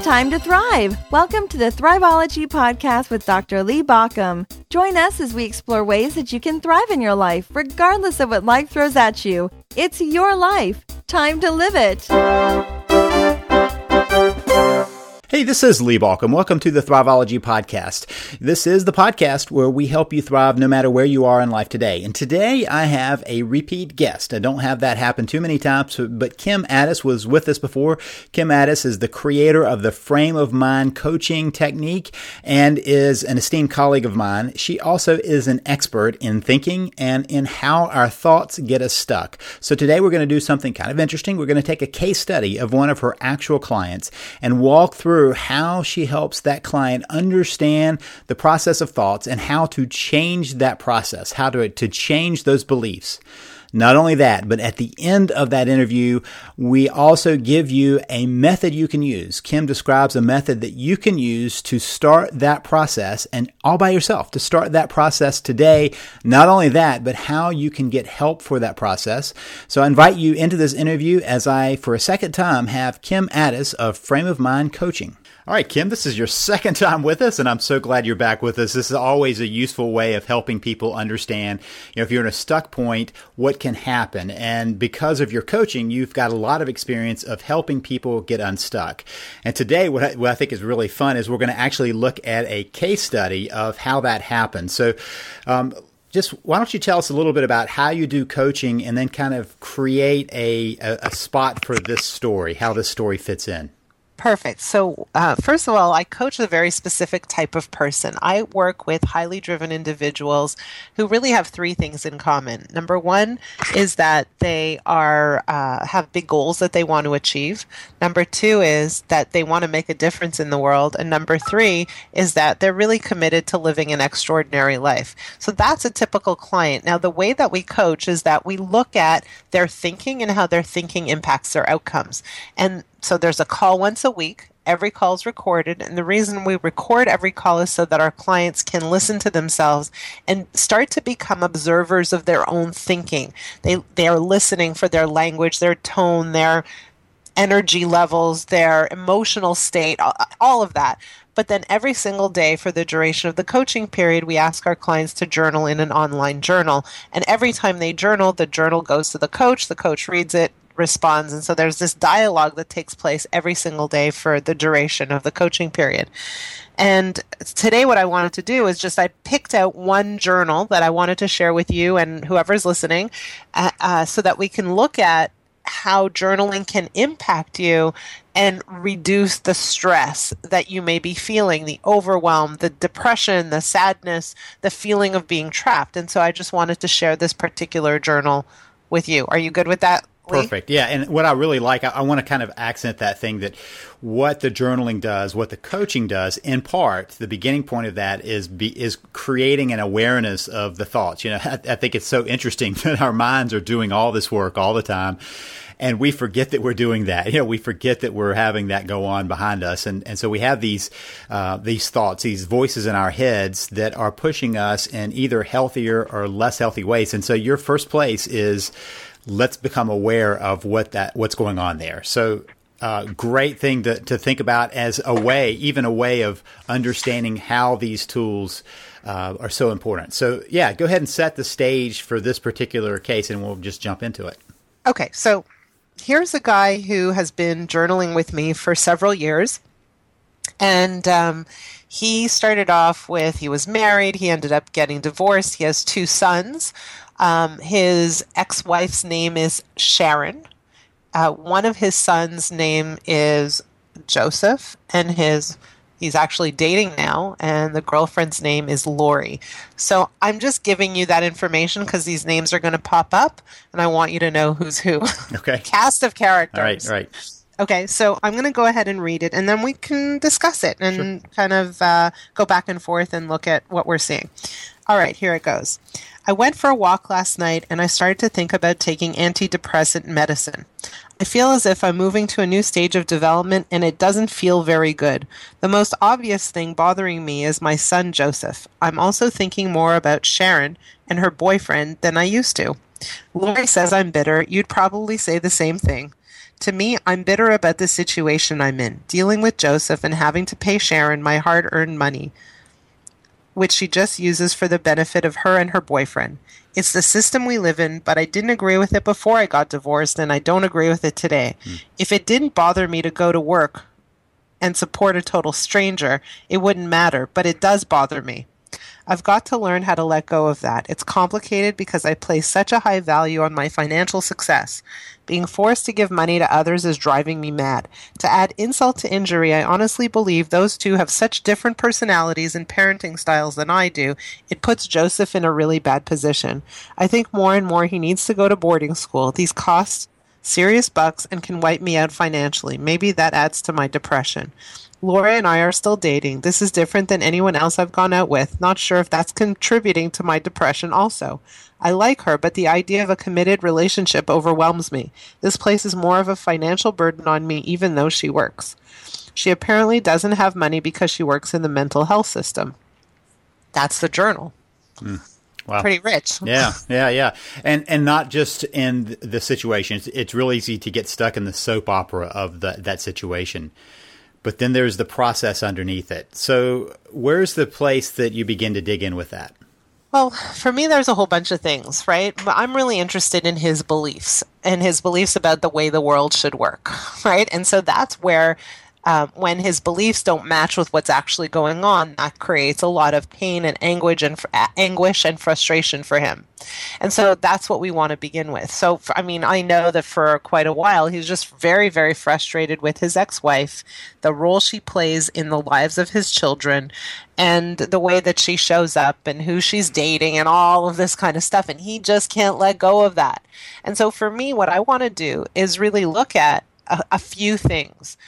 time to thrive. Welcome to the Thriveology Podcast with Dr. Lee Baucom. Join us as we explore ways that you can thrive in your life, regardless of what life throws at you. It's your life. Time to live it. Hey, this is Lee Baucom. Welcome to the Thriveology Podcast. This is the podcast where we help you thrive no matter where you are in life today. And today I have a repeat guest. I don't have that happen too many times, but Kim Ades was with us before. Kim Ades is the creator of the Frame of Mind coaching technique and is an esteemed colleague of mine. She also is an expert in thinking and in how our thoughts get us stuck. So today we're going to do something kind of interesting. We're going to take a case study of one of her actual clients and walk through how she helps that client understand the process of thoughts and how to change that process, how to change those beliefs. Not only that, but at the end of that interview, we also give you a method you can use. Kim describes a method that you can use to start that process and all by yourself, to start that process today. Not only that, but how you can get help for that process. So I invite you into this interview as I, for a second time, have Kim Ades of Frame of Mind Coaching. All right, Kim, this is your second time with us, and I'm so glad you're back with us. This is always a useful way of helping people understand, if you're in a stuck point, what can happen. And because of your coaching, you've got a lot of experience of helping people get unstuck. And today, what I think is really fun is we're going to actually look at a case study of how that happened. So, just why don't you tell us a little bit about how you do coaching and then kind of create a spot for this story, how this story fits in. Perfect. So first of all, I coach a very specific type of person. I work with highly driven individuals who really have three things in common. Number one is that they are have big goals that they want to achieve. Number two is that they want to make a difference in the world. And number three is that they're really committed to living an extraordinary life. So that's a typical client. Now, the way that we coach is that we look at their thinking and how their thinking impacts their outcomes. And so there's a call once a week. Every call is recorded. And the reason we record every call is so that our clients can listen to themselves and start to become observers of their own thinking. They are listening for their language, their tone, their energy levels, their emotional state, all of that. But then every single day for the duration of the coaching period, we ask our clients to journal in an online journal. And every time they journal, the journal goes to the coach reads it, responds. And so there's this dialogue that takes place every single day for the duration of the coaching period. And today what I wanted to do is I picked out one journal that I wanted to share with you and whoever's listening so that we can look at how journaling can impact you and reduce the stress that you may be feeling, the overwhelm, the depression, the sadness, the feeling of being trapped. And so I just wanted to share this particular journal with you. Are you good with that, Lee? Perfect. Yeah. And what I really like, I want to kind of accent that thing that what the journaling does, what the coaching does, in part, the beginning point of that is creating an awareness of the thoughts. I think it's so interesting that our minds are doing all this work all the time. And we forget that we're doing that. We forget that we're having that go on behind us. And so we have these thoughts, these voices in our heads that are pushing us in either healthier or less healthy ways. And so your first place is let's become aware of what's going on there. So great thing to think about as a way of understanding how these tools are so important. So yeah, go ahead and set the stage for this particular case and we'll just jump into it. Okay. So here's a guy who has been journaling with me for several years. And he started off with, he was married. He ended up getting divorced. He has two sons. His ex-wife's name is Sharon. One of his sons' name is Joseph, and he's actually dating now, and the girlfriend's name is Lori. So I'm just giving you that information because these names are going to pop up, and I want you to know who's who. Okay. Cast of characters. All right. Okay, so I'm going to go ahead and read it, and then we can discuss it and kind of go back and forth and look at what we're seeing. All right, here it goes. I went for a walk last night and I started to think about taking antidepressant medicine. I feel as if I'm moving to a new stage of development and it doesn't feel very good. The most obvious thing bothering me is my son Joseph. I'm also thinking more about Sharon and her boyfriend than I used to. Lori says I'm bitter. You'd probably say the same thing. To me, I'm bitter about the situation I'm in, dealing with Joseph and having to pay Sharon my hard-earned money, which she just uses for the benefit of her and her boyfriend. It's the system we live in, but I didn't agree with it before I got divorced, and I don't agree with it today. If it didn't bother me to go to work and support a total stranger, it wouldn't matter, but it does bother me. I've got to learn how to let go of that. It's complicated because I place such a high value on my financial success. Being forced to give money to others is driving me mad. To add insult to injury, I honestly believe those two have such different personalities and parenting styles than I do, it puts Joseph in a really bad position. I think more and more he needs to go to boarding school. These cost serious bucks and can wipe me out financially. Maybe that adds to my depression. Laura and I are still dating. This is different than anyone else I've gone out with. Not sure if that's contributing to my depression also. I like her, but the idea of a committed relationship overwhelms me. This places more of a financial burden on me even though she works. She apparently doesn't have money because she works in the mental health system. That's the journal. Wow. Pretty rich. Yeah. And not just in the situation. It's real easy to get stuck in the soap opera of that situation. But then there's the process underneath it. So where's the place that you begin to dig in with that? Well, for me, there's a whole bunch of things, right? But I'm really interested in his beliefs and his beliefs about the way the world should work, right? And so that's where when his beliefs don't match with what's actually going on, that creates a lot of pain and anguish and frustration for him. And so that's what we want to begin with. So, I know that for quite a while, he's just very, very frustrated with his ex-wife, the role she plays in the lives of his children, and the way that she shows up and who she's dating and all of this kind of stuff. And he just can't let go of that. And so for me, what I want to do is really look at a few things.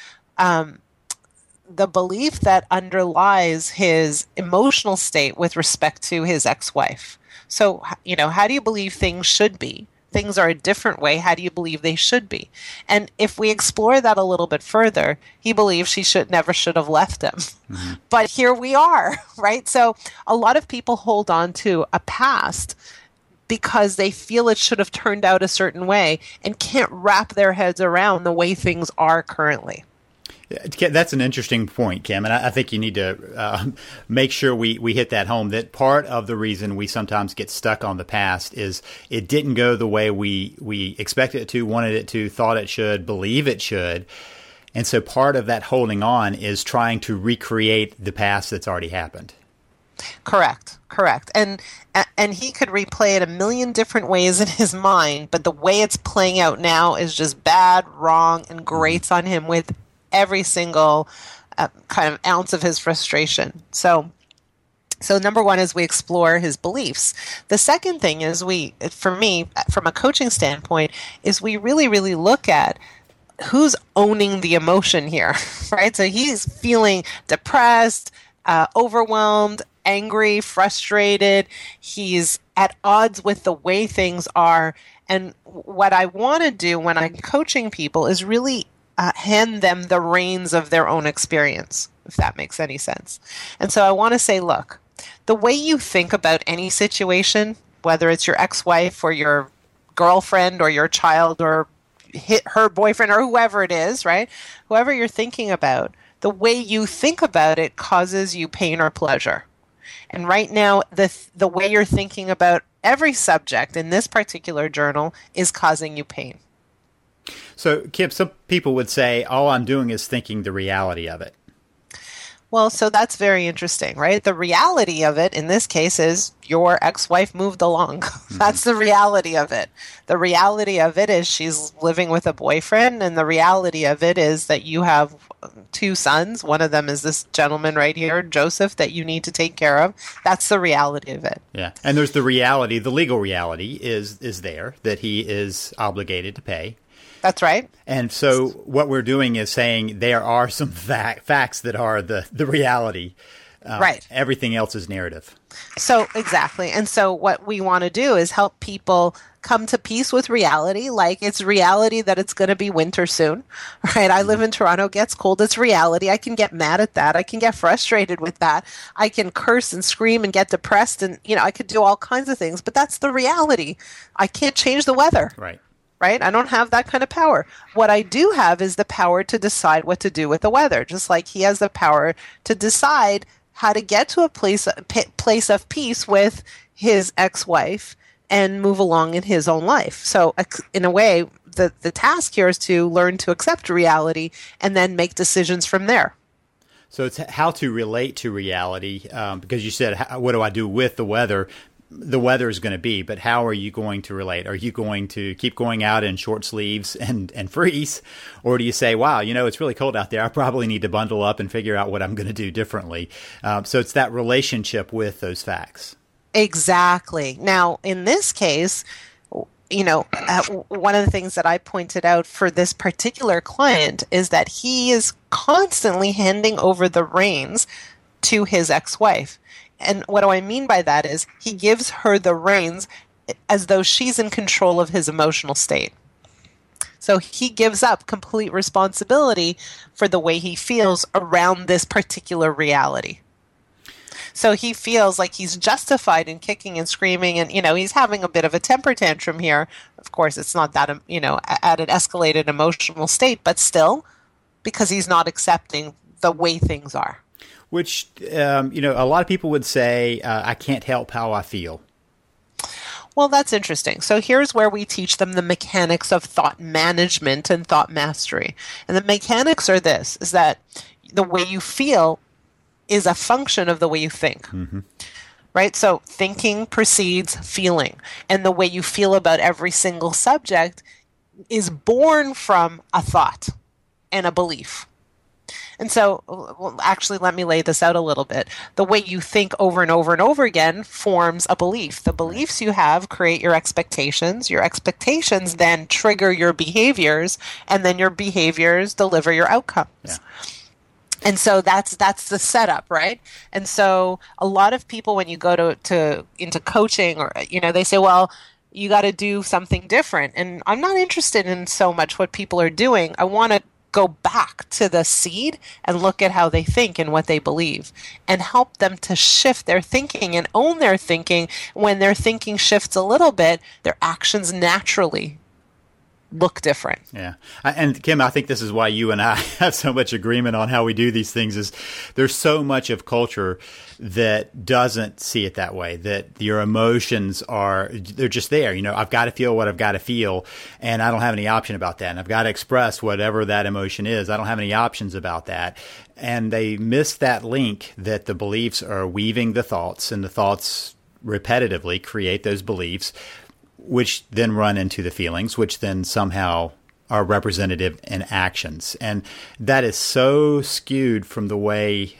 The belief that underlies his emotional state with respect to his ex-wife. So, how do you believe things should be? Things are a different way. How do you believe they should be? And if we explore that a little bit further, he believes she never should have left him. Mm-hmm. But here we are, right? So a lot of people hold on to a past because they feel it should have turned out a certain way and can't wrap their heads around the way things are currently. That's an interesting point, Kim, and I think you need to make sure we hit that home, that part of the reason we sometimes get stuck on the past is it didn't go the way we expected it to, wanted it to, thought it should, believe it should. And so part of that holding on is trying to recreate the past that's already happened. Correct. And he could replay it a million different ways in his mind, but the way it's playing out now is just bad, wrong, and grates on him with every single kind of ounce of his frustration. So number one is we explore his beliefs. The second thing is for me, from a coaching standpoint, is we really, really look at who's owning the emotion here, right? So he's feeling depressed, overwhelmed, angry, frustrated. He's at odds with the way things are. And what I want to do when I'm coaching people is really hand them the reins of their own experience, if that makes any sense. And so I want to say, look, the way you think about any situation, whether it's your ex-wife or your girlfriend or your child or her boyfriend or whoever it is, right? Whoever you're thinking about, the way you think about it causes you pain or pleasure. And right now, the way you're thinking about every subject in this particular journal is causing you pain. So, Kim, some people would say, all I'm doing is thinking the reality of it. Well, so that's very interesting, right? The reality of it in this case is your ex-wife moved along. That's the reality of it. The reality of it is she's living with a boyfriend, and the reality of it is that you have two sons. One of them is this gentleman right here, Joseph, that you need to take care of. That's the reality of it. Yeah. And there's the reality, the legal reality is there, that he is obligated to pay. That's right. And so what we're doing is saying there are some facts that are the reality. Right. Everything else is narrative. So exactly. And so what we want to do is help people come to peace with reality. Like, it's reality that it's going to be winter soon, right? I live in Toronto, it gets cold. It's reality. I can get mad at that. I can get frustrated with that. I can curse and scream and get depressed, and, I could do all kinds of things, but that's the reality. I can't change the weather. Right. Right? I don't have that kind of power. What I do have is the power to decide what to do with the weather, just like he has the power to decide how to get to a place of peace with his ex-wife and move along in his own life. So in a way, the task here is to learn to accept reality and then make decisions from there. So it's how to relate to reality, because you said, what do I do with the weather? The weather is going to be, but how are you going to relate? Are you going to keep going out in short sleeves and freeze? Or do you say, wow, it's really cold out there. I probably need to bundle up and figure out what I'm going to do differently. So it's that relationship with those facts. Exactly. Now, in this case, one of the things that I pointed out for this particular client is that he is constantly handing over the reins to his ex-wife. And what do I mean by that is he gives her the reins as though she's in control of his emotional state. So he gives up complete responsibility for the way he feels around this particular reality. So he feels like he's justified in kicking and screaming, and, he's having a bit of a temper tantrum here. Of course, it's not that, at an escalated emotional state, but still, because he's not accepting the way things are. Which, a lot of people would say, I can't help how I feel. Well, that's interesting. So here's where we teach them the mechanics of thought management and thought mastery. And the mechanics are this, is that the way you feel is a function of the way you think. Mm-hmm. Right? So thinking precedes feeling. And the way you feel about every single subject is born from a thought and a belief. And so, actually, let me lay this out a little bit. The way you think over and over and over again forms a belief. The beliefs you have create your expectations. Your expectations then trigger your behaviors, and then your behaviors deliver your outcomes. Yeah. And so that's the setup, right? And so a lot of people, when you go into coaching, or they say, well, you got to do something different. And I'm not interested in so much what people are doing. I want to go back to the seed and look at how they think and what they believe, and help them to shift their thinking and own their thinking. When their thinking shifts a little bit, their actions naturally look different. Yeah. And Kim, I think this is why you and I have so much agreement on how we do these things, is there's so much of culture that doesn't see it that way, that your emotions they're just there. I've got to feel what I've got to feel, and I don't have any option about that. And I've got to express whatever that emotion is. I don't have any options about that. And they miss that link that the beliefs are weaving the thoughts, and the thoughts repetitively create those beliefs, which then run into the feelings, which then somehow are representative in actions. And that is so skewed from the way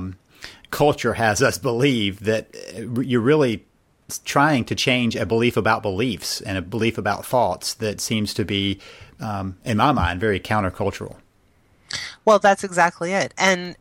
culture has us believe, that you're really trying to change a belief about beliefs and a belief about thoughts that seems to be, in my mind, very countercultural. Well, that's exactly it. And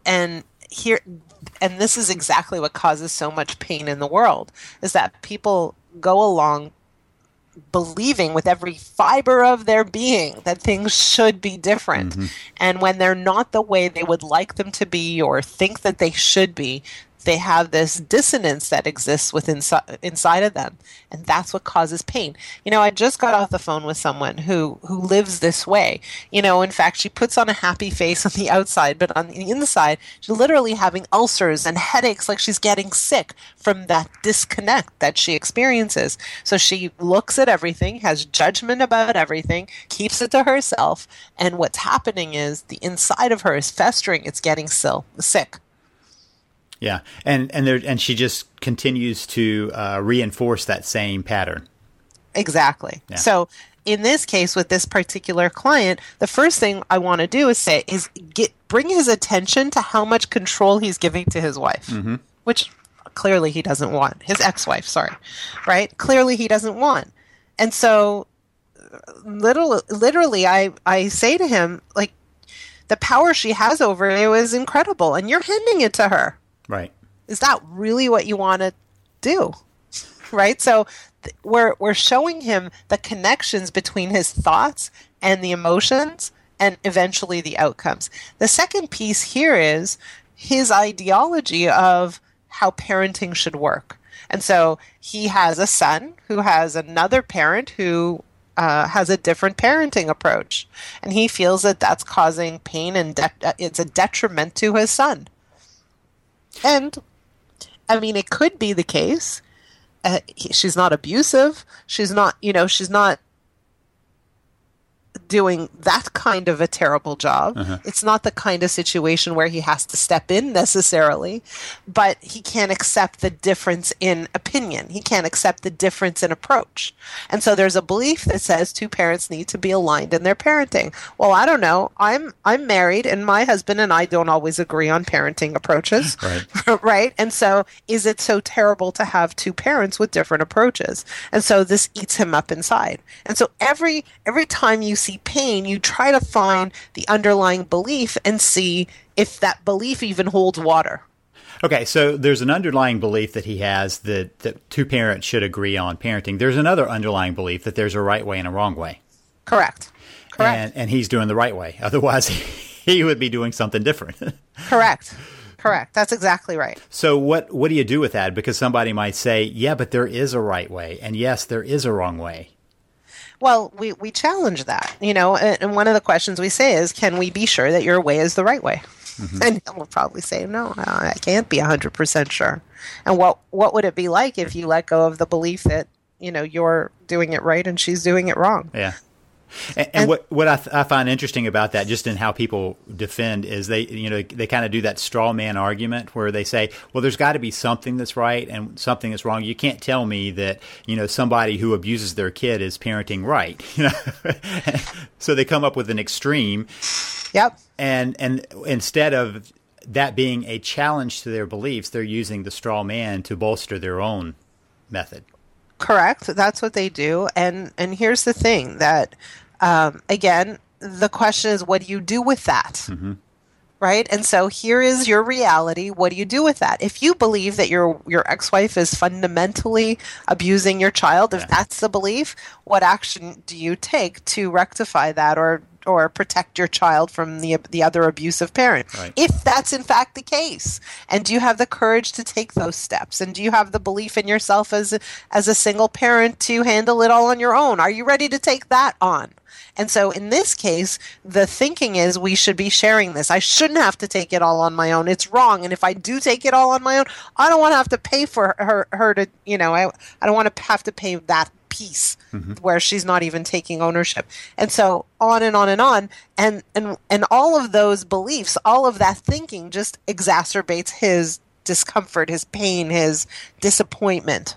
this is exactly what causes so much pain in the world, is that people go along believing with every fiber of their being that things should be different. Mm-hmm. And when they're not the way they would like them to be, or think that they should be, they have this dissonance that exists inside of them. And that's what causes pain. I just got off the phone with someone who lives this way. In fact, she puts on a happy face on the outside, but on the inside, she's literally having ulcers and headaches, like she's getting sick from that disconnect that she experiences. So she looks at everything, has judgment about everything, keeps it to herself. And what's happening is the inside of her is festering. It's getting sick. Yeah, and she just continues to reinforce that same pattern. Exactly. Yeah. So in this case, with this particular client, the first thing I want to do is bring his attention to how much control he's giving to his wife, mm-hmm. which clearly he doesn't want. His ex-wife, sorry, right? Clearly he doesn't want. And so literally I say to him, like, the power she has over you is incredible, and you're handing it to her. Right. Is that really what you want to do? Right? So we're showing him the connections between his thoughts and the emotions and eventually the outcomes. The second piece here is his ideology of how parenting should work. And so he has a son who has another parent who has a different parenting approach. And he feels that that's causing pain and it's a detriment to his son. And, I mean, it could be the case. She's not abusive. She's not doing that kind of a terrible job. It's not the kind of situation where he has to step in necessarily, but he can't accept the difference in opinion. He can't accept the difference in approach. And so there's a belief that says two parents need to be aligned in their parenting. Well, I don't know. I'm married and my husband and I don't always agree on parenting approaches. Right. Right? And so is it so terrible to have two parents with different approaches? And so this eats him up inside. And so every time you see pain, you try to find the underlying belief and see if that belief even holds water. Okay, so there's an underlying belief that he has that two parents should agree on parenting. There's another underlying belief that there's a right way and a wrong way. Correct. And he's doing the right way. Otherwise, he would be doing something different. Correct. That's exactly right. So what do you do with that? Because somebody might say, yeah, but there is a right way. And yes, there is a wrong way. Well, we challenge that, and one of the questions we say is, can we be sure that your way is the right way? And we'll probably say, no, I can't be 100% sure. And what would it be like if you let go of the belief that, you're doing it right and she's doing it wrong? Yeah. And what I find interesting about that, just in how people defend, is they kind of do that straw man argument where they say, well, there's got to be something that's right and something that's wrong. You can't tell me that, somebody who abuses their kid is parenting right. So they come up with an extreme. Yep. And instead of that being a challenge to their beliefs, they're using the straw man to bolster their own method. Correct. That's what they do. And here's the thing that, again, the question is, what do you do with that? Right? And so here is your reality. What do you do with that? If you believe that your ex-wife is fundamentally abusing your child, if that's the belief, what action do you take to rectify that or protect your child from the other abusive parent? Right. If that's in fact the case. And do you have the courage to take those steps? And do you have the belief in yourself as a single parent to handle it all on your own? Are you ready to take that on? And so in this case, the thinking is we should be sharing this. I shouldn't have to take it all on my own. It's wrong. And if I do take it all on my own, I don't want to have to pay for her to, I don't want to have to pay that piece where she's not even taking ownership. And so on and on and on. And all of those beliefs, all of that thinking just exacerbates his discomfort, his pain, his disappointment.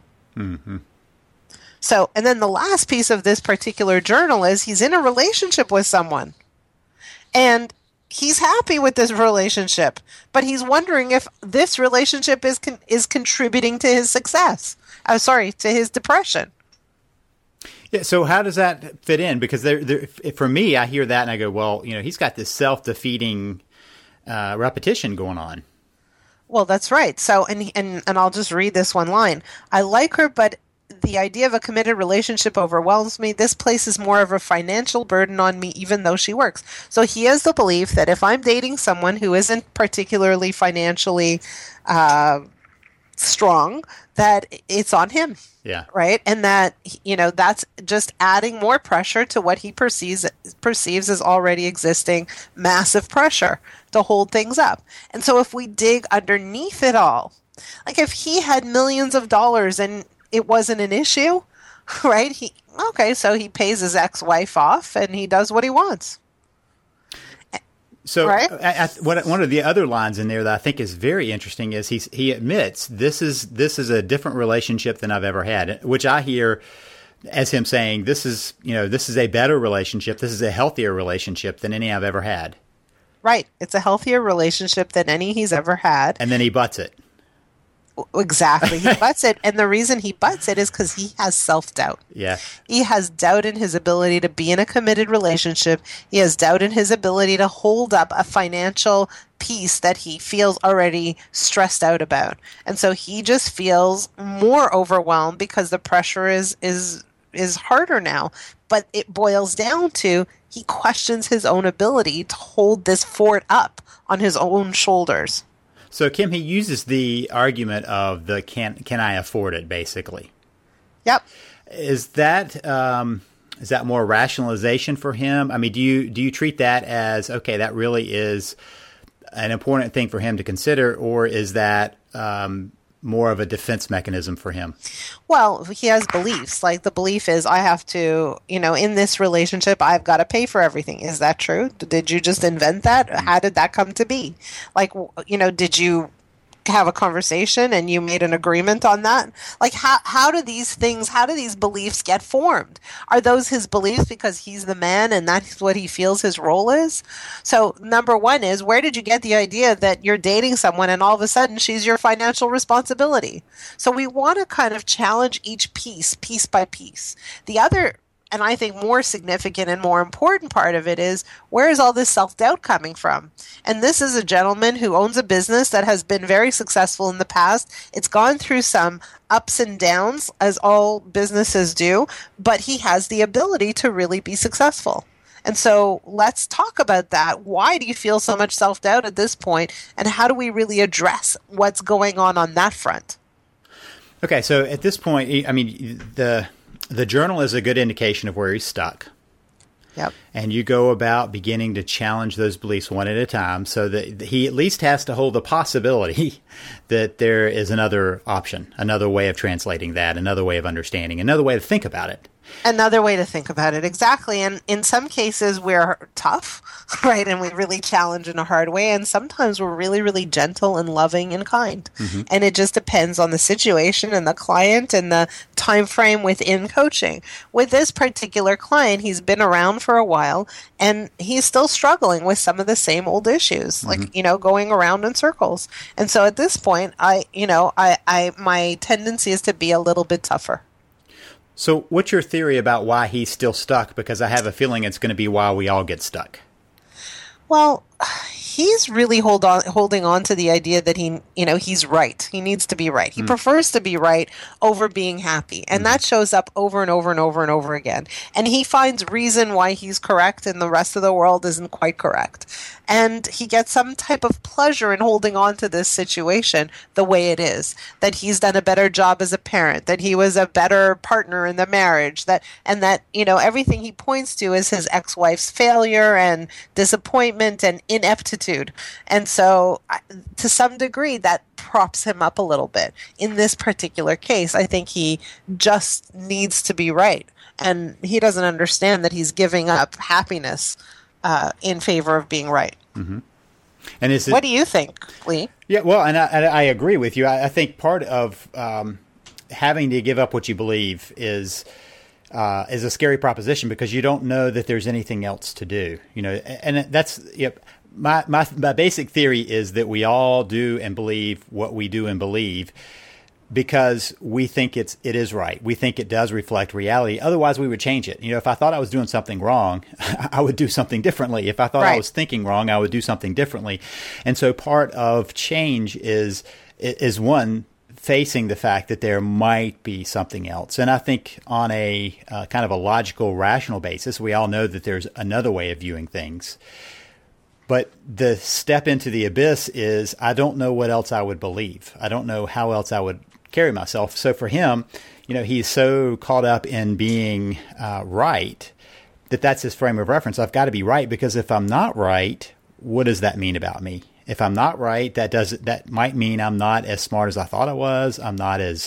So, and then the last piece of this particular journal is he's in a relationship with someone. And he's happy with this relationship, but he's wondering if this relationship is contributing to his success. To his depression. Yeah. So how does that fit in? Because for me, I hear that and I go, well, he's got this self-defeating repetition going on. Well, that's right. So, and I'll just read this one line. I like her, but the idea of a committed relationship overwhelms me. This places more of a financial burden on me, even though she works. So he has the belief that if I'm dating someone who isn't particularly financially strong, that it's on him. Yeah. Right. And that, that's just adding more pressure to what he perceives as already existing massive pressure to hold things up. And so if we dig underneath it all, like if he had millions of dollars and it wasn't an issue, right? So he pays his ex-wife off and he does what he wants. So right? One of the other lines in there that I think is very interesting is he admits this is a different relationship than I've ever had, which I hear as him saying this is a better relationship. This is a healthier relationship than any I've ever had. Right. It's a healthier relationship than any he's ever had. And then he butts it. Exactly. He butts it. And the reason he butts it is because he has self-doubt. Yeah. He has doubt in his ability to be in a committed relationship. He has doubt in his ability to hold up a financial piece that he feels already stressed out about. And so he just feels more overwhelmed because the pressure is harder now. But it boils down to he questions his own ability to hold this fort up on his own shoulders. So, Kim, he uses the argument of the can I afford it, basically. Yep. Is that more rationalization for him? I mean, do you treat that as, okay, that really is an important thing for him to consider, or is that more of a defense mechanism for him? Well, he has beliefs. Like the belief is I have to, in this relationship, I've got to pay for everything. Is that true? Did you just invent that? How did that come to be? Like, did you have a conversation and you made an agreement on that? Like how do these beliefs get formed? Are those his beliefs because he's the man and that's what he feels his role is? So number one is, where did you get the idea that you're dating someone and all of a sudden she's your financial responsibility? So we want to kind of challenge each piece by piece. The other, and I think more significant and more important part of it is, where is all this self-doubt coming from? And this is a gentleman who owns a business that has been very successful in the past. It's gone through some ups and downs, as all businesses do, but he has the ability to really be successful. And so let's talk about that. Why do you feel so much self-doubt at this point? And how do we really address what's going on that front? Okay, so at this point, I mean, the journal is a good indication of where he's stuck. Yep. And you go about beginning to challenge those beliefs one at a time so that he at least has to hold the possibility that there is another option, another way of translating that, another way of understanding, another way to think about it. Another way to think about it, exactly. And in some cases, we're tough, right? And we really challenge in a hard way. And sometimes we're really, really gentle and loving and kind. Mm-hmm. And it just depends on the situation and the client and the time frame within coaching. With this particular client, he's been around for a while and he's still struggling with some of the same old issues, like, going around in circles. And so at this point, my tendency is to be a little bit tougher. So what's your theory about why he's still stuck? Because I have a feeling it's going to be why we all get stuck. Well, he's really holding on to the idea that he's right. He needs to be right. He prefers to be right over being happy. And that shows up over and over and over and over again. And he finds reason why he's correct and the rest of the world isn't quite correct. And he gets some type of pleasure in holding on to this situation the way it is, that he's done a better job as a parent, that he was a better partner in the marriage, that everything he points to is his ex-wife's failure and disappointment and ineptitude. And so to some degree that props him up a little bit. In this particular case, I think he just needs to be right. And he doesn't understand that he's giving up happiness in favor of being right. Mm-hmm. And what do you think, Lee? Yeah, well, and I agree with you. I think part of having to give up what you believe is a scary proposition because you don't know that there's anything else to do. And that's my basic theory is that we all do and believe what we do and believe because we think it is right. We think it does reflect reality. Otherwise, we would change it. If I thought I was doing something wrong, I would do something differently. If I thought I was thinking wrong, I would do something differently. And so part of change is one, facing the fact that there might be something else. And I think on a kind of a logical, rational basis, we all know that there's another way of viewing things. But the step into the abyss is I don't know what else I would believe. I don't know how else I would carry myself. So for him, he's so caught up in being right that's his frame of reference. I've got to be right because if I'm not right, what does that mean about me? If I'm not right, that might mean I'm not as smart as I thought I was. I'm not as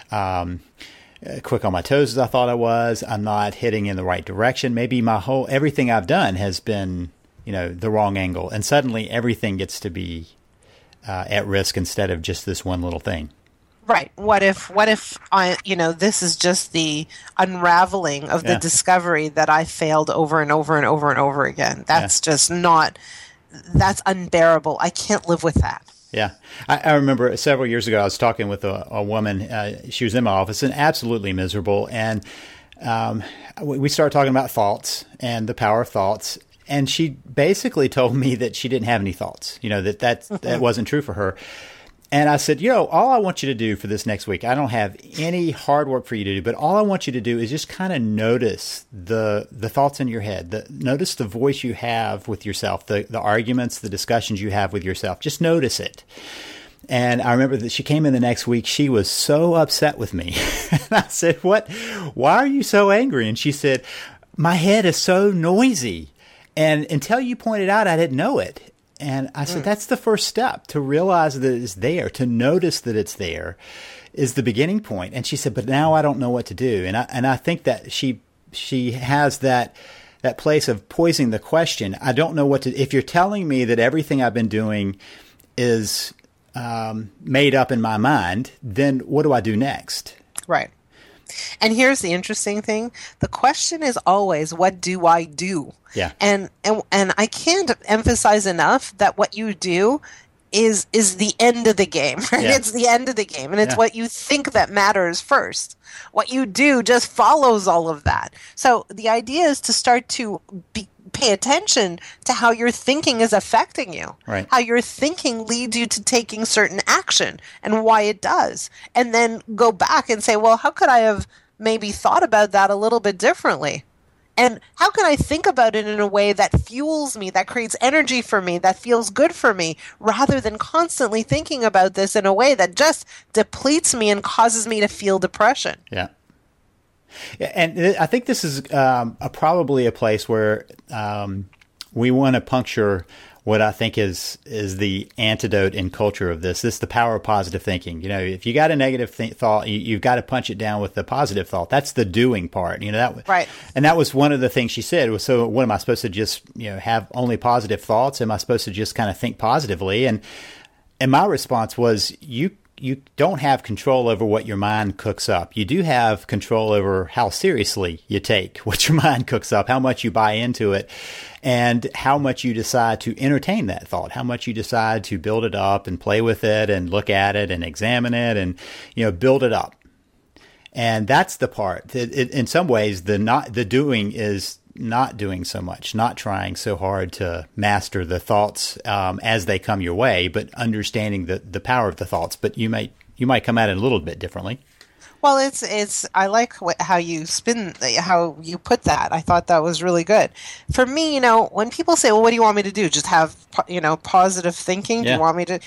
quick on my toes as I thought I was. I'm not hitting in the right direction. Maybe everything I've done has been the wrong angle, and suddenly everything gets to be at risk instead of just this one little thing. Right. What if this is just the unraveling of the discovery that I failed over and over and over and over again. That's just that's unbearable. I can't live with that. Yeah. I remember several years ago, I was talking with a woman. She was in my office and absolutely miserable. And we started talking about thoughts and the power of thoughts. And she basically told me that she didn't have any thoughts, that wasn't true for her. And I said, all I want you to do for this next week, I don't have any hard work for you to do, but all I want you to do is just kind of notice the thoughts in your head. Notice the voice you have with yourself, the arguments, the discussions you have with yourself. Just notice it. And I remember that she came in the next week. She was so upset with me. And I said, what? Why are you so angry? And she said, my head is so noisy. And until you pointed out, I didn't know it. And I said, that's the first step, to realize that it's there, to notice that it's there is the beginning point. And she said, but now I don't know what to do. And I think that she has that place of posing the question. I don't know what to, if you're telling me that everything I've been doing is made up in my mind, then what do I do next? Right. And here's the interesting thing. The question is always, what do I do? Yeah. And I can't emphasize enough that what you do is the end of the game, right? Yeah. It's the end of the game. And it's what you think that matters first. What you do just follows all of that. So the idea is to start to pay attention to how your thinking is affecting you. Right. How your thinking leads you to taking certain action and why it does. And then go back and say, well, how could I have maybe thought about that a little bit differently? And how can I think about it in a way that fuels me, that creates energy for me, that feels good for me, rather than constantly thinking about this in a way that just depletes me and causes me to feel depression? Yeah. And I think this is probably a place where we want to puncture what I think is the antidote in culture of this. This is the power of positive thinking. If you got a negative thought, you've got to punch it down with the positive thought. That's the doing part. Right. And that was one of the things she said was, so what am I supposed to just, have only positive thoughts? Am I supposed to just kind of think positively? And my response was, you don't have control over what your mind cooks up. You do have control over how seriously you take what your mind cooks up, how much you buy into it, and how much you decide to entertain that thought, how much you decide to build it up and play with it and look at it and examine it and, build it up. And that's the part that in some ways, the doing is not doing so much, not trying so hard to master the thoughts as they come your way, but understanding the power of the thoughts. But you might come at it a little bit differently. Well, I like how you how you put that. I thought that was really good. For me, when people say, well, what do you want me to do? Just have, positive thinking? Yeah. Do you want me to?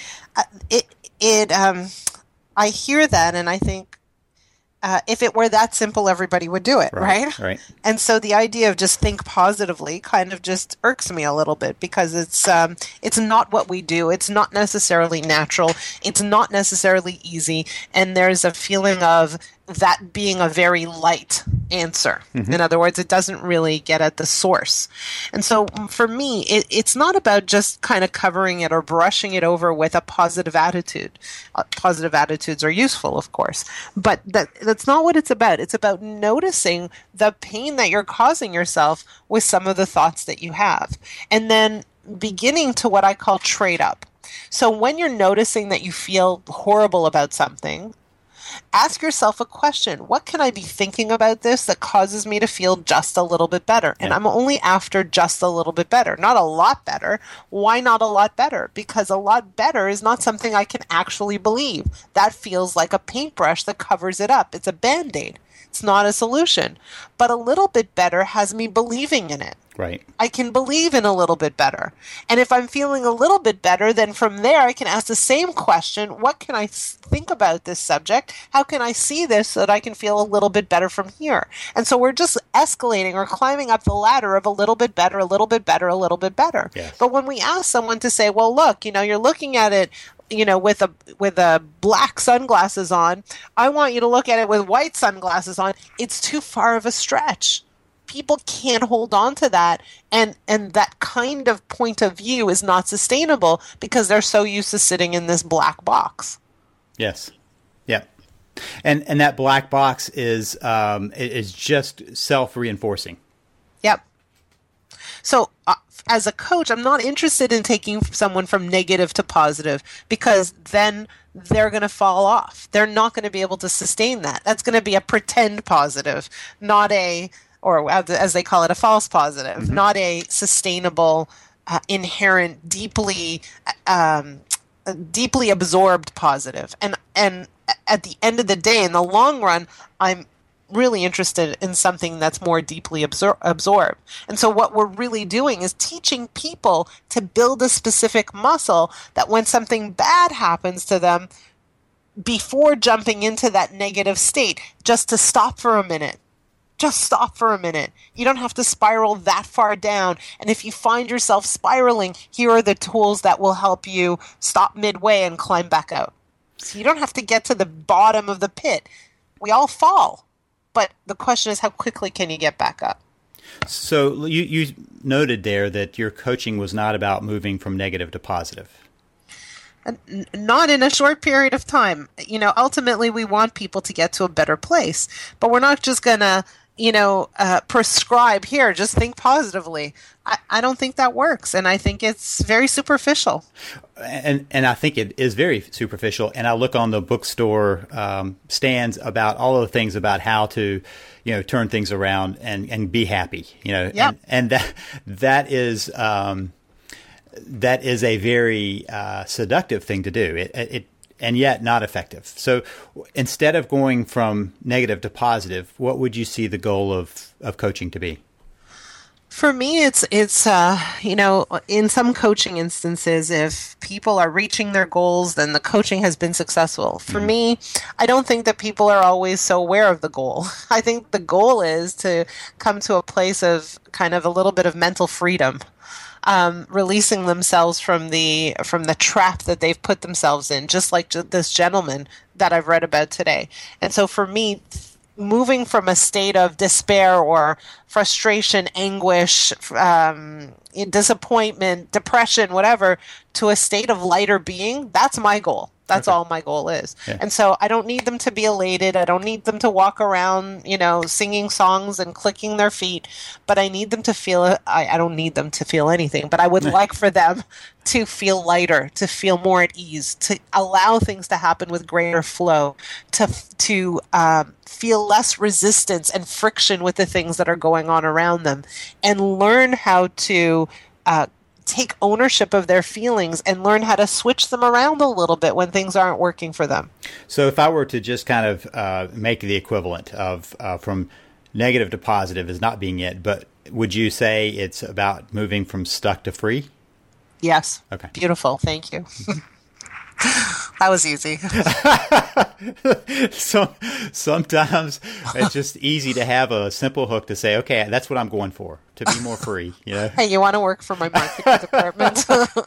I hear that and I think, if it were that simple, everybody would do it, right? Right. And so the idea of just think positively kind of just irks me a little bit because it's not what we do. It's not necessarily natural. It's not necessarily easy. And there's a feeling of that being a very light answer. Mm-hmm. In other words, it doesn't really get at the source. And so for me, it's not about just kind of covering it or brushing it over with a positive attitude. Positive attitudes are useful, of course, but that's not what it's about. It's about noticing the pain that you're causing yourself with some of the thoughts that you have, and then beginning to what I call trade up. So when you're noticing that you feel horrible about something, ask yourself a question. What can I be thinking about this that causes me to feel just a little bit better? And I'm only after just a little bit better, not a lot better. Why not a lot better? Because a lot better is not something I can actually believe. That feels like a paintbrush that covers it up. It's a Band-Aid. It's not a solution. But a little bit better has me believing in it. Right. I can believe in a little bit better. And if I'm feeling a little bit better, then from there I can ask the same question. What can I think about this subject? How can I see this so that I can feel a little bit better from here? And so we're just escalating or climbing up the ladder of a little bit better, a little bit better, a little bit better. Yes. But when we ask someone to say, well, look, you're looking at it, with a black sunglasses on, I want you to look at it with white sunglasses on. It's too far of a stretch. People can't hold on to that, and that kind of point of view is not sustainable because they're so used to sitting in this black box. Yes. Yeah. And that black box is just self-reinforcing. Yep. So as a coach, I'm not interested in taking someone from negative to positive, because then they're going to fall off. They're not going to be able to sustain that. That's going to be a pretend positive, not a, or as they call it, a false positive, not a sustainable, inherent, deeply absorbed positive. And at the end of the day, in the long run, I'm really interested in something that's more deeply absorbed. And so what we're really doing is teaching people to build a specific muscle that when something bad happens to them, before jumping into that negative state, just to stop for a minute. Just stop for a minute. You don't have to spiral that far down. And if you find yourself spiraling, here are the tools that will help you stop midway and climb back out. So you don't have to get to the bottom of the pit. We all fall. But the question is, how quickly can you get back up? So you noted there that your coaching was not about moving from negative to positive. Not in a short period of time. Ultimately, we want people to get to a better place. But we're not just going to, prescribe here, just think positively. I don't think that works. And I think it's very superficial. And I think it is very superficial. And I look on the bookstore stands about all of the things about how to, turn things around and be happy, Yep. and that is a very seductive thing to do. It and yet not effective. So instead of going from negative to positive, what would you see the goal of coaching to be? For me, it's in some coaching instances, if people are reaching their goals, then the coaching has been successful. For me, I don't think that people are always so aware of the goal. I think the goal is to come to a place of kind of a little bit of mental freedom. Releasing themselves from the trap that they've put themselves in, just like this gentleman that I've read about today. And so for me, moving from a state of despair or frustration, anguish, disappointment, depression, whatever, to a state of lighter being, that's my goal. That's all my goal is. Yeah. And so I don't need them to be elated. I don't need them to walk around, singing songs and clicking their feet. But I need them to feel, I don't need them to feel anything, but I would like for them to feel lighter, to feel more at ease, to allow things to happen with greater flow, to feel less resistance and friction with the things that are going on around them, and learn how to take ownership of their feelings and learn how to switch them around a little bit when things aren't working for them. So if I were to just kind of make the equivalent of from negative to positive as not being it, but would you say it's about moving from stuck to free? Yes. Okay. Beautiful. Thank you. That was easy. So sometimes it's just easy to have a simple hook to say, okay, that's what I'm going for, to be more free. Hey, you want to work for my marketing department?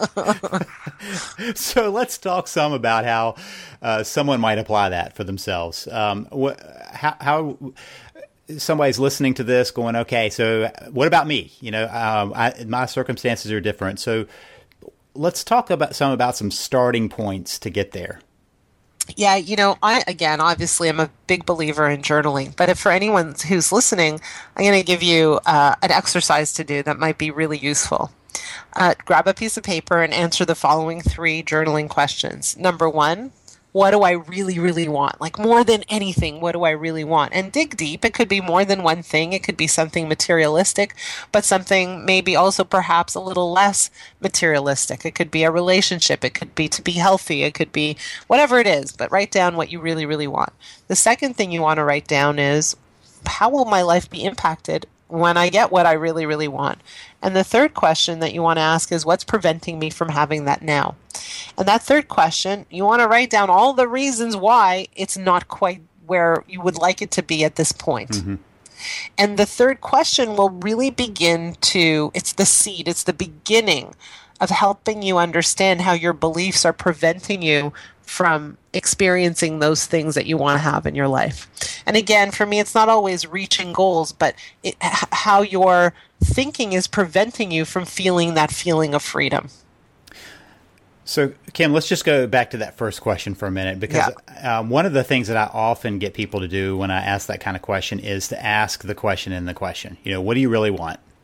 So let's talk some about how someone might apply that for themselves. How somebody's listening to this going, okay, so what about me? My circumstances are different. So let's talk about some starting points to get there. Yeah, obviously I'm a big believer in journaling, but if for anyone who's listening, I'm going to give you an exercise to do that might be really useful. Grab a piece of paper and answer the following 3 journaling questions. Number 1, what do I really, really want? Like more than anything, what do I really want? And dig deep. It could be more than one thing. It could be something materialistic, but something maybe also perhaps a little less materialistic. It could be a relationship. It could be to be healthy. It could be whatever it is, but write down what you really, really want. The second thing you want to write down is, how will my life be impacted when I get what I really, really want? And the third question that you want to ask is, what's preventing me from having that now? And that third question, you want to write down all the reasons why it's not quite where you would like it to be at this point. Mm-hmm. And the third question will really it's the seed, it's the beginning of helping you understand how your beliefs are preventing you from experiencing those things that you want to have in your life. And again, for me, it's not always reaching goals, but how your thinking is preventing you from feeling that feeling of freedom. So, Kim, let's just go back to that first question for a minute, because one of the things that I often get people to do when I ask that kind of question is to ask the question in the question. What do you really want?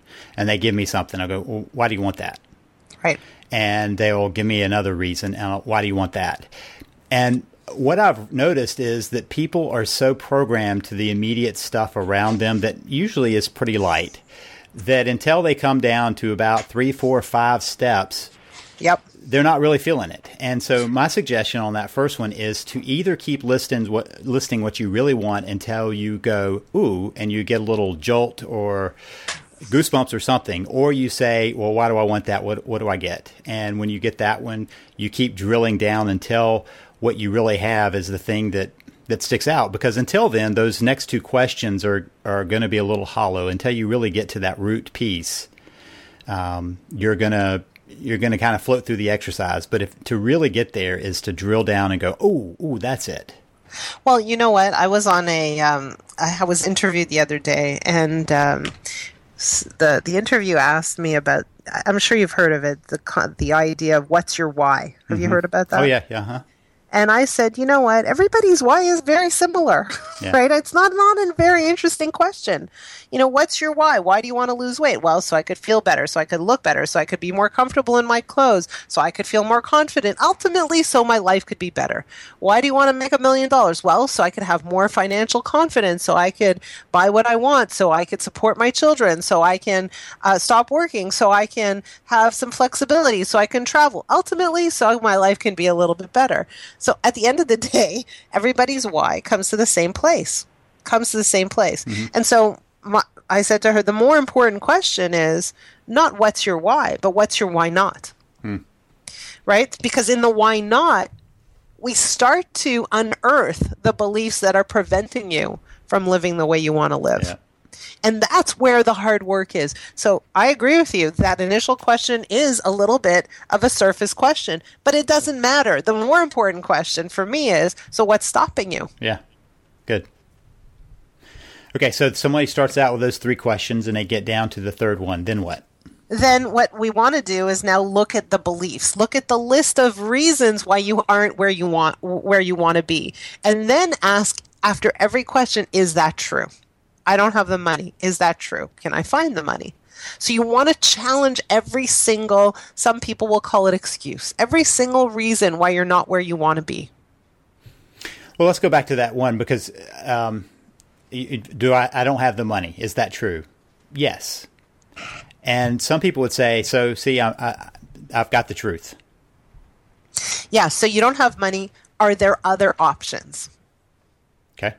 and they give me something. I go, well, why do you want that? Right. And they'll give me another reason. Why do you want that? And what I've noticed is that people are so programmed to the immediate stuff around them that usually is pretty light, that until they come down to about 3, 4, 5 steps, yep, they're not really feeling it. And so my suggestion on that first one is to either keep listing what you really want until you go, ooh, and you get a little jolt or goosebumps or something, or you say, well, why do I want that? What do I get? And when you get that one, you keep drilling down until what you really have is the thing that sticks out. Because until then, those next 2 questions are going to be a little hollow until you really get to that root piece. You're going to kind of float through the exercise. But to really get there is to drill down and go, ooh, that's it. Well, you know what? I was on I was interviewed the other day, and the interview asked me about, I'm sure you've heard of it, the idea of what's your why. Have you heard about that? Oh, yeah. Uh-huh. And I said, you know what? Everybody's why is very similar, right? It's not a very interesting question. You know, what's your why? Why do you want to lose weight? Well, so I could feel better, so I could look better, so I could be more comfortable in my clothes, so I could feel more confident, ultimately, so my life could be better. Why do you want to make $1 million? Well, so I could have more financial confidence, so I could buy what I want, so I could support my children, so I can stop working, so I can have some flexibility, so I can travel. Ultimately, so my life can be a little bit better. So at the end of the day, everybody's why comes to the same place. Mm-hmm. And so I said to her, the more important question is not what's your why, but what's your why not? Right? Because in the why not, we start to unearth the beliefs that are preventing you from living the way you want to live. Yeah. And that's where the hard work is. So I agree with you. That initial question is a little bit of a surface question, but it doesn't matter. The more important question for me is, so what's stopping you? Yeah. Good. Okay, so somebody starts out with those 3 questions and they get down to the third one. Then what? Then what we want to do is now look at the beliefs. Look at the list of reasons why you aren't where you want to be. And then ask after every question, is that true? I don't have the money. Is that true? Can I find the money? So you want to challenge every single, some people will call it excuse, every single reason why you're not where you want to be. Well, let's go back to that one because I don't have the money. Is that true? Yes. And some people would say, so see, I've got the truth. Yeah, so you don't have money. Are there other options? Okay.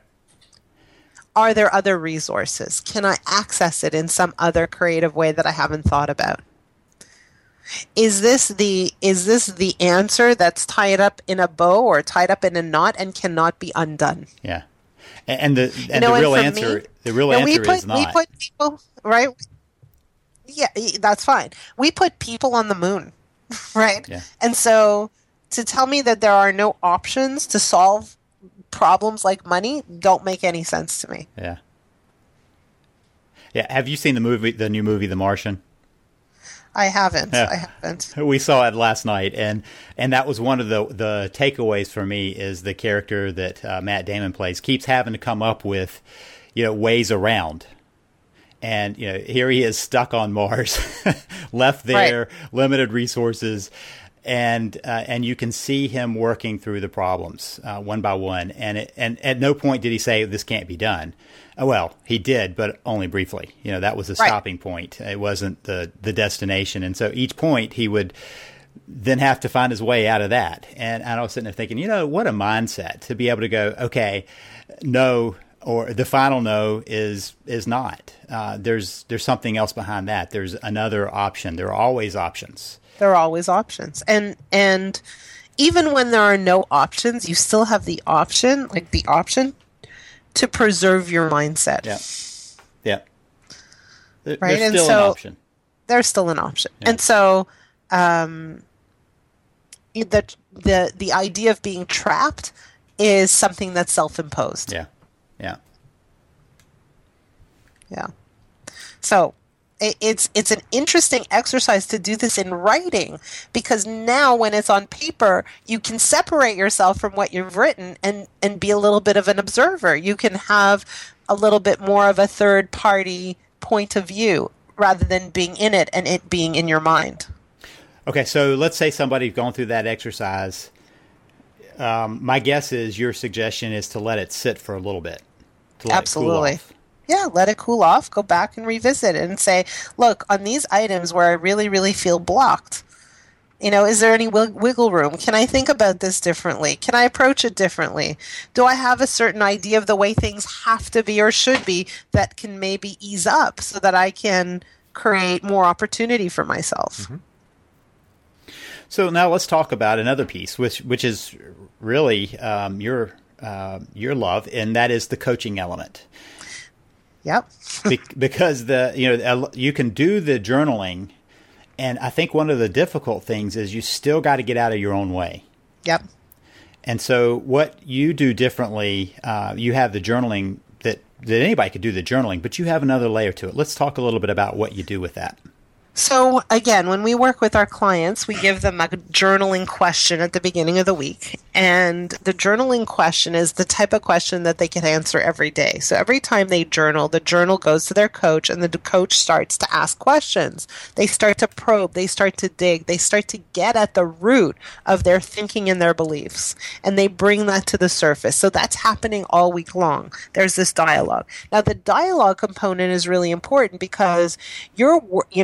Are there other resources? Can I access it in some other creative way that I haven't thought about? Is this the answer that's tied up in a bow or tied up in a knot and cannot be undone? Yeah. And the real answer is not. We put people, right? Yeah, that's fine. We put people on the moon, right? Yeah. And so to tell me that there are no options to solve problems like money don't make any sense to me. Yeah. Yeah. Have you seen the new movie, The Martian? I haven't. Yeah. I haven't. We saw it last night, and that was one of the takeaways for me is the character that Matt Damon plays keeps having to come up with, ways around. And here he is stuck on Mars, left there, right. Limited resources. And you can see him working through the problems one by one. And at no point did he say this can't be done. Well, he did, but only briefly. That was a stopping point. It wasn't the destination. And so each point he would then have to find his way out of that. And I was sitting there thinking, what a mindset to be able to go, okay, no, or the final no is not. There's something else behind that. There's another option. There are always options. There are always options. And even when there are no options, you still have the option to preserve your mindset. Yeah. Right? There's still an option. There's still an option. Yeah. And so the idea of being trapped is something that's self-imposed. Yeah. So it's an interesting exercise to do this in writing, because now when it's on paper, you can separate yourself from what you've written and be a little bit of an observer. You can have a little bit more of a third party point of view. rather than being in it and it being in your mind. Okay, so let's say somebody's gone through that exercise. My guess is your suggestion is to let it sit for a little bit. To let Absolutely. It cool off. Yeah, let it cool off, go back and revisit it and say, look, on these items where I really, really feel blocked, is there any wiggle room? Can I think about this differently? Can I approach it differently? Do I have a certain idea of the way things have to be or should be that can maybe ease up so that I can create more opportunity for myself? Mm-hmm. So now let's talk about another piece, which is really your love, and that is the coaching element. Yep. Because you can do the journaling, and I think one of the difficult things is you still got to get out of your own way. Yep. And so what you do differently, you have the journaling that anybody could do the journaling, but you have another layer to it. Let's talk a little bit about what you do with that. So again, when we work with our clients, we give them a journaling question at the beginning of the week. And the journaling question is the type of question that they can answer every day. So every time they journal, the journal goes to their coach and the coach starts to ask questions. They start to probe, they start to dig, they start to get at the root of their thinking and their beliefs. And they bring that to the surface. So that's happening all week long. There's this dialogue. Now the dialogue component is really important because you're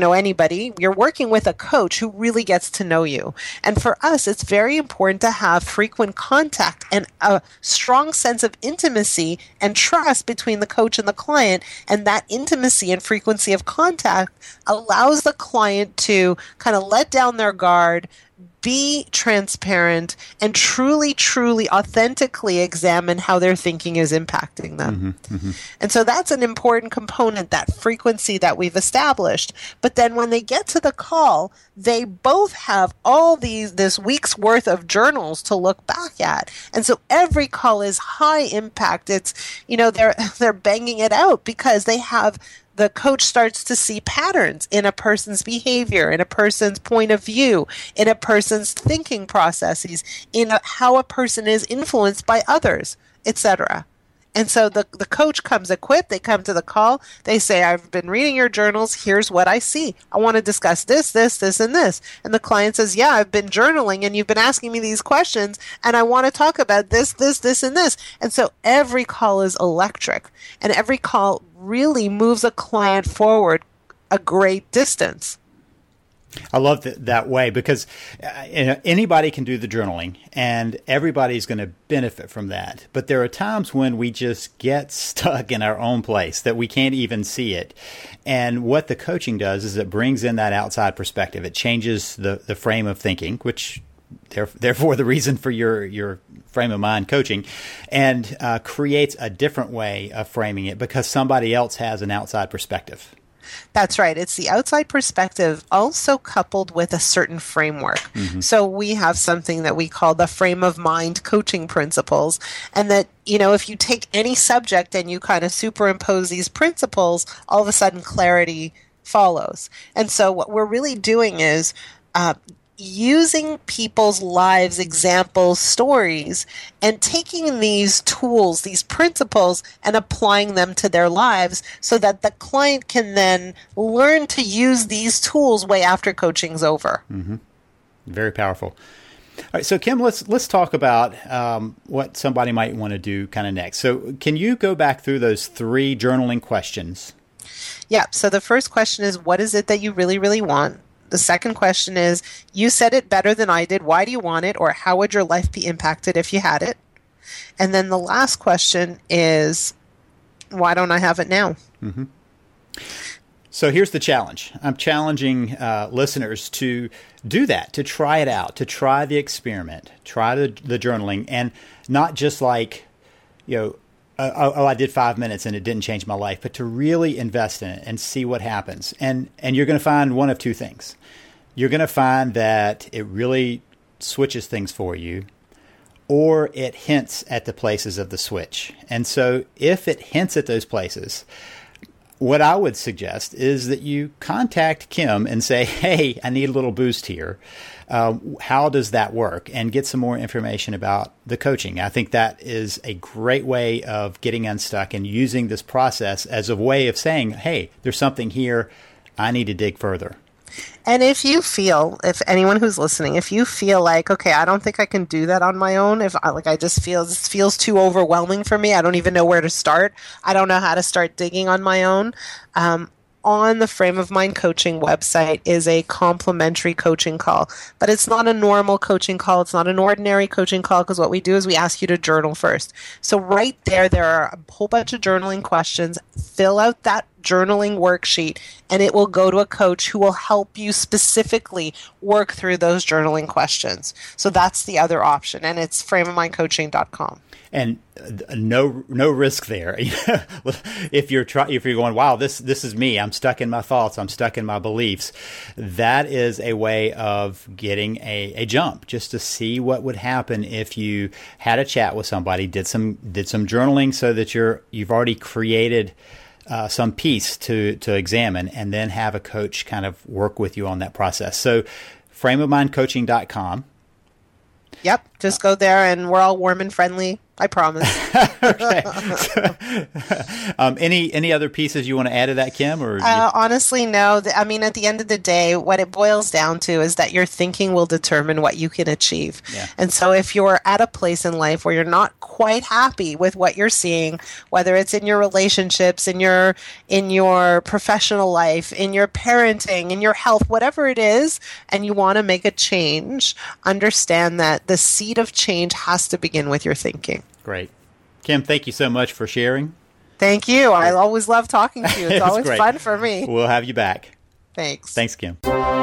working with a coach who really gets to know you. And for us, it's very important to have frequent contact and a strong sense of intimacy and trust between the coach and the client. And that intimacy and frequency of contact allows the client to kind of let down their guard, be transparent, and truly, truly, authentically examine how their thinking is impacting them. Mm-hmm, mm-hmm. And so that's an important component, that frequency that we've established. But then when they get to the call, they both have all this week's worth of journals to look back at. And so every call is high impact. It's, they're banging it out because they have the coach starts to see patterns in a person's behavior, in a person's point of view, in a person's thinking processes, in how a person is influenced by others, etc. And so the coach comes equipped. They come to the call. They say, I've been reading your journals. Here's what I see. I want to discuss this, this, this, and this. And the client says, yeah, I've been journaling and you've been asking me these questions and I want to talk about this, this, this, and this. And so every call is electric and every call really moves a client forward a great distance. I love that way because anybody can do the journaling and everybody's going to benefit from that. But there are times when we just get stuck in our own place that we can't even see it. And what the coaching does is it brings in that outside perspective. It changes the frame of thinking, which therefore the reason for your frame of mind coaching, and creates a different way of framing it because somebody else has an outside perspective. That's right. It's the outside perspective also coupled with a certain framework. Mm-hmm. So we have something that we call the frame of mind coaching principles. And that, if you take any subject and you kind of superimpose these principles, all of a sudden clarity follows. And so what we're really doing is using people's lives, examples, stories, and taking these tools, these principles, and applying them to their lives so that the client can then learn to use these tools way after coaching's over. Mm-hmm. Very powerful. All right, so Kim, let's talk about what somebody might want to do kind of next. So can you go back through those 3 journaling questions? Yeah, so the first question is, what is it that you really, really want? The second question is, you said it better than I did. Why do you want it? Or how would your life be impacted if you had it? And then the last question is, why don't I have it now? Mm-hmm. So here's the challenge. I'm challenging listeners to do that, to try it out, to try the experiment, try the journaling, and not just like, I did 5 minutes and it didn't change my life, but to really invest in it and see what happens. And you're going to find one of 2 things. You're going to find that it really switches things for you, or it hints at the places of the switch. And so if it hints at those places, what I would suggest is that you contact Kim and say, hey, I need a little boost here. How does that work? And get some more information about the coaching. I think that is a great way of getting unstuck and using this process as a way of saying, hey, there's something here I need to dig further. And if anyone who's listening, if you feel like, okay, I don't think I can do that on my own, this feels too overwhelming for me, I don't even know where to start, I don't know how to start digging on my own, on the Frame of Mind coaching website is a complimentary coaching call. But it's not a normal coaching call. It's not an ordinary coaching call, because what we do is we ask you to journal first. So right there are a whole bunch of journaling questions. Fill out that journaling worksheet, and it will go to a coach who will help you specifically work through those journaling questions. So that's the other option, and it's frameofmindcoaching.com. And no risk there. If you're going, wow, this is me. I'm stuck in my thoughts. I'm stuck in my beliefs. That is a way of getting a jump, just to see what would happen if you had a chat with somebody, did some journaling, so that you've already created some piece to examine, and then have a coach kind of work with you on that process. So frameofmindcoaching.com. Yep, just go there, and we're all warm and friendly. I promise. Okay. Any other pieces you want to add to that, Kim? Or honestly, no. I mean, at the end of the day, what it boils down to is that your thinking will determine what you can achieve. Yeah. And so if you're at a place in life where you're not quite happy with what you're seeing, whether it's in your relationships, in your professional life, in your parenting, in your health, whatever it is, and you want to make a change, understand that the seed of change has to begin with your thinking. Great. Kim, thank you so much for sharing. Thank you. I always love talking to you. It's always great. Fun for me. We'll have you back. Thanks. Thanks, Kim.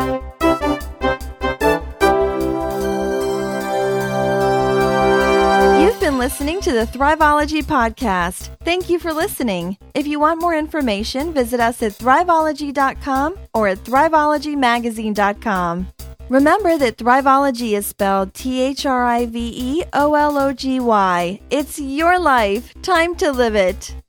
You've been listening to the Thriveology podcast. Thank you for listening. If you want more information, visit us at thriveology.com or at thriveologymagazine.com. Remember that Thriveology is spelled Thriveology. It's your life. Time to live it.